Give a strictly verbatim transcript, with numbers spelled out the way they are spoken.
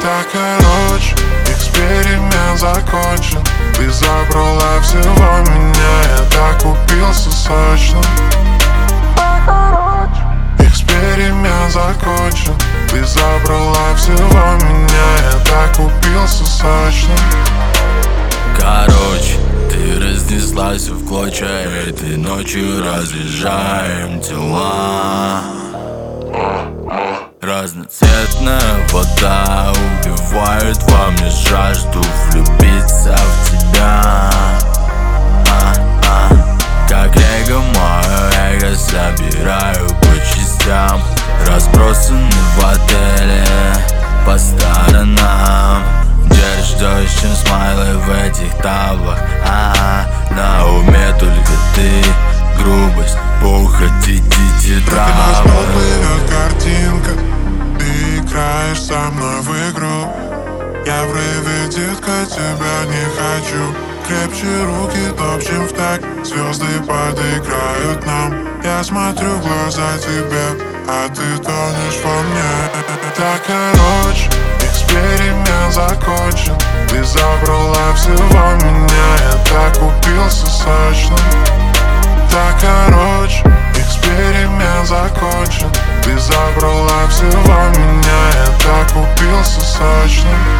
Так, короче, эксперимент закончен. Ты забрала всего меня, я так упился сочно. Эксперимент закончен. Ты забрала всего меня, я так упился сочно. Короче, ты разнеслась в клочья, этой ночью разъезжаем тела. Разноцветная вода убивает во мне жажду влюбиться в тебя. А-а. Как лего мое эго собираю по частям, разбросаны в отеле по сторонам. Держишь дождь, чем смайлы в этих таблах. А-а. На уме только ты, грубость, похоть и тетрадь. Плывет картинка, ты играешь со мной в игру. Я в рейве, детка, тебя не хочу. Крепче руки топчем в так, звезды подыграют нам. Я смотрю в глаза тебе, а ты тонешь во мне. Так, короче, эксперимент закончен. Ты забрала всего меня, я так упился сочно. Так, короче, эксперимент закончен. Ты забрала всего меня, я так упился сочно.